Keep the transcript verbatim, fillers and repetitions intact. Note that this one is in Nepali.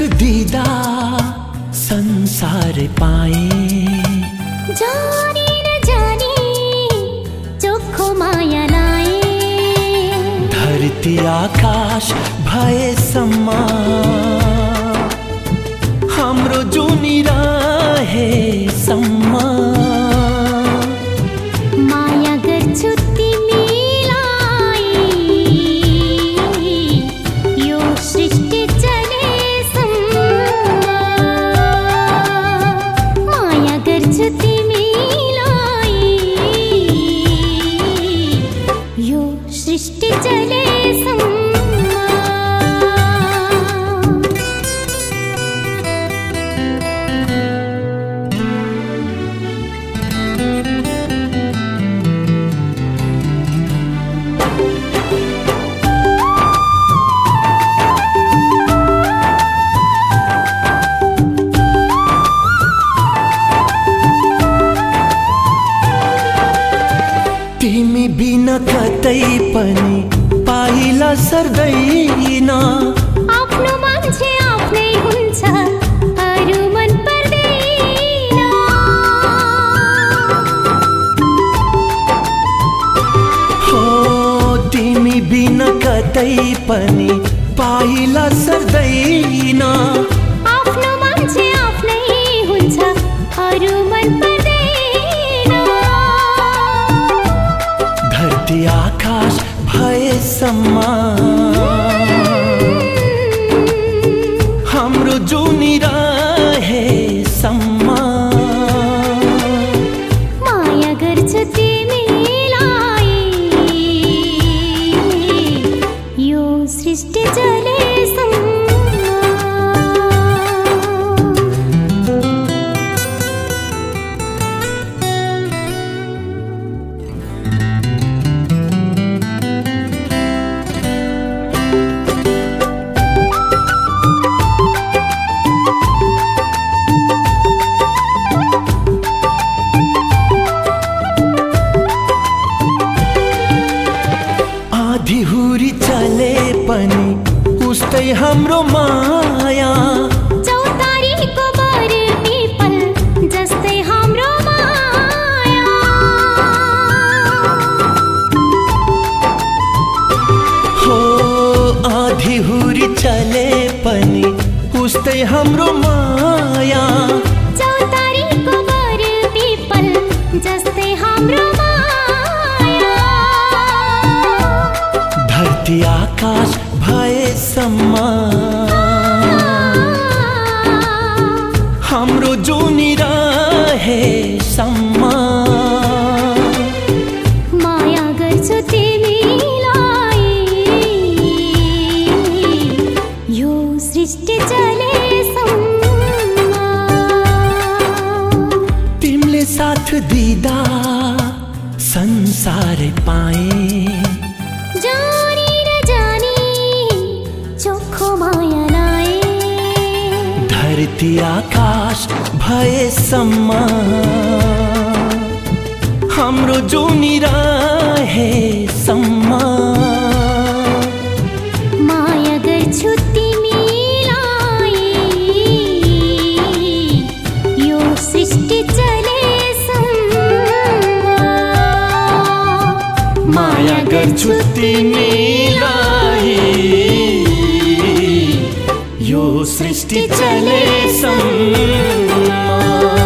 दिँदा संसार पाए, जानी नजानी चोखो माया लाए, धरती आकाश भए सम्म हाम्रो जुनी रहे सम्म, माया गर्छु तिमीलाई यो सृष्टि चलेसम्म, माया गर्छु तिमीलाई यो सृष्टि चलेसम्म। तिमी बिना कतै पनि पाइला सर्दैन, आफ्नो मान्छे आफ्नै हुन्छ अरू मन पर्दैन, हो तिमी बिना कतै पनि पाइला सर्दैन, आफ्नो मान्छे आफ्नै हुन्छ अरू मन पर्दैन, धरती आकाश भए सम्म हाम्रो जुनी रहे सम्म, माया गर्छु तिमीलाई यो सृष्टि चलेसम्म। आँधी चले पनि उस्तै हाम्रो माया, चौतारीको बर पिपल जस्तै हाम्रो माया, हो आँधी हुरी चले पनि उस्तै हाम्रो माया, चौतारीको बर पिपल जस्तै हाम्रो माया, धरती आकाश भए सम्म हाम्रो जुनी रहे सम्म, माया गर्छु तिमीलाई यो सृष्टि चलेसम्म, तिमीले साथ दिँदा संसार पाए, जानी नजानी चोखो माया लाए, धरती आकाश भए सम्म हाम्रो जुनी रहे सम्म, माया गर्छु तिमीलाई यो सृष्टि चलेसम्म, माया गर्छु तिमीलाई यो सृष्टि चलेसम्म।